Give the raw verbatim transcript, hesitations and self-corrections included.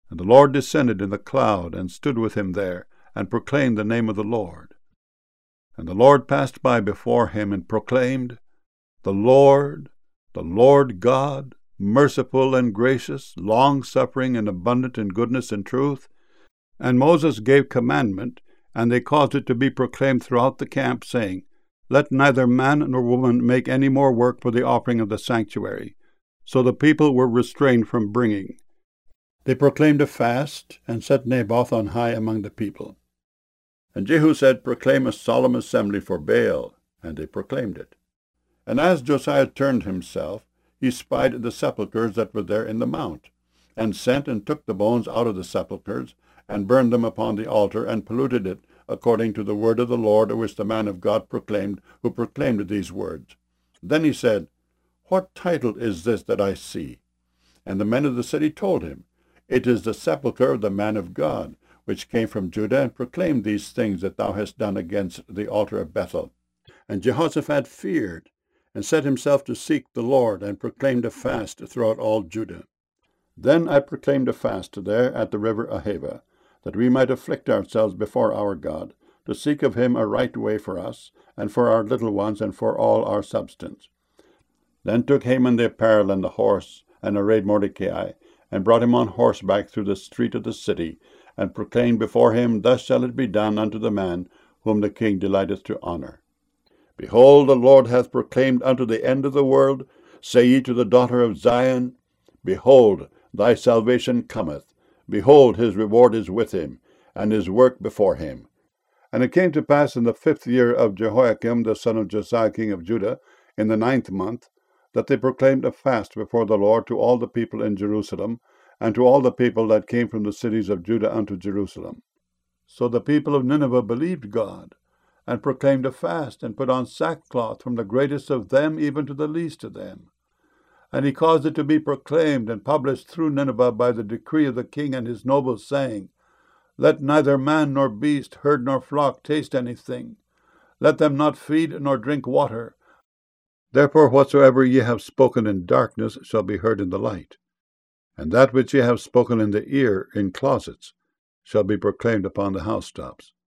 And the Lord descended in the cloud, and stood with him there, and proclaimed the name of the Lord. And the Lord passed by before him, and proclaimed, The Lord, the Lord God, merciful and gracious, long-suffering and abundant in goodness and truth. And Moses gave commandment, and they caused it to be proclaimed throughout the camp, saying, Let neither man nor woman make any more work for the offering of the sanctuary. So the people were restrained from bringing. They proclaimed a fast, and set Naboth on high among the people. And Jehu said, Proclaim a solemn assembly for Baal. And they proclaimed it. And as Josiah turned himself, he spied the sepulchres that were there in the mount, and sent and took the bones out of the sepulchres, and burned them upon the altar, and polluted it, according to the word of the Lord, which the man of God proclaimed, who proclaimed these words. Then he said, What title is this that I see? And the men of the city told him, It is the sepulchre of the man of God, which came from Judah, and proclaimed these things that thou hast done against the altar of Bethel. And Jehoshaphat feared, and set himself to seek the Lord, and proclaimed a fast throughout all Judah. Then I proclaimed a fast there at the river Ahava, that we might afflict ourselves before our God, to seek of him a right way for us, and for our little ones, and for all our substance. Then took Haman the apparel and the horse, and arrayed Mordecai, and brought him on horseback through the street of the city, and proclaimed before him, Thus shall it be done unto the man whom the king delighteth to honor. Behold, the Lord hath proclaimed unto the end of the world, say ye to the daughter of Zion, Behold, thy salvation cometh. Behold, his reward is with him, and his work before him. And it came to pass in the fifth year of Jehoiakim the son of Josiah king of Judah, in the ninth month, that they proclaimed a fast before the Lord to all the people in Jerusalem, and to all the people that came from the cities of Judah unto Jerusalem. So the people of Nineveh believed God, and proclaimed a fast, and put on sackcloth from the greatest of them even to the least of them. And he caused it to be proclaimed and published through Nineveh by the decree of the king and his nobles, saying, Let neither man nor beast, herd nor flock taste anything. Let them not feed nor drink water. Therefore whatsoever ye have spoken in darkness shall be heard in the light, and that which ye have spoken in the ear in closets shall be proclaimed upon the housetops.